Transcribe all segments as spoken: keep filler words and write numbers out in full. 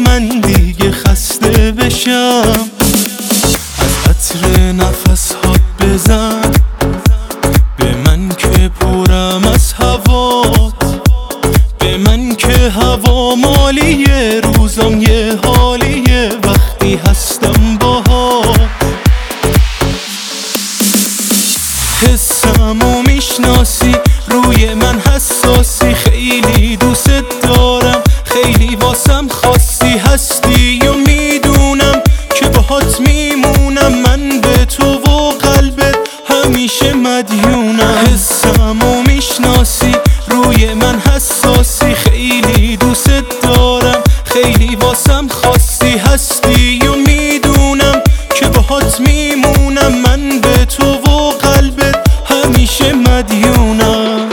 من دیگه خسته بشم. از عطر نفس هات بزن به من که پرم از هوات، به من که هوا مالیه، روزم یه حالیه وقتی هستم باهات. حسمو میشناسی، روی من حساسی، خیلی دوست دارم، خیلی واسم خاصی هستی و میدونم که باهات میمونم. من به تو و قلبت همیشه مدیونم. حسمو میشناسی، روی من حساسی، خیلی دوست دارم، خیلی واسم خاصی هستی و میدونم که باهات میمونم. من به تو و قلبت همیشه مدیونم.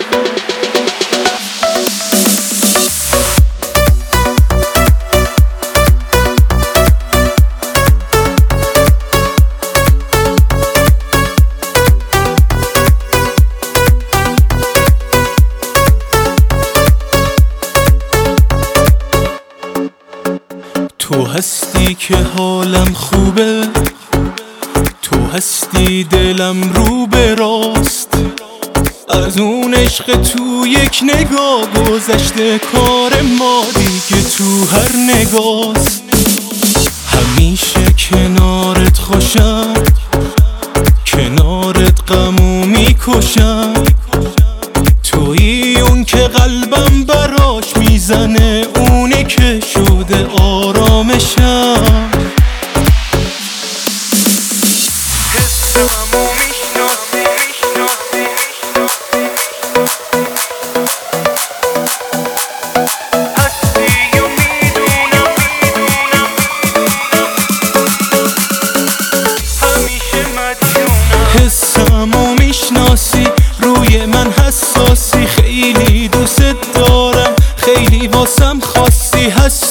تو هستی که حالم خوبه، تو هستی دلم رو به راست. از اون عشق تو یک نگاه گذشته، کار ما دیگه تو هر نگاست. همیشه کنارت خوشم، کنارت غمو میکشم. تویی اون که قلبم براش میزنه، اونی که شده آرامشم. حسمو میشناسی، هستی و میدونم همیشه مدیونم. حسمو میشناسی، روی من حساسی، خیلی دوست دارم، خیلی واسم خاصی هستی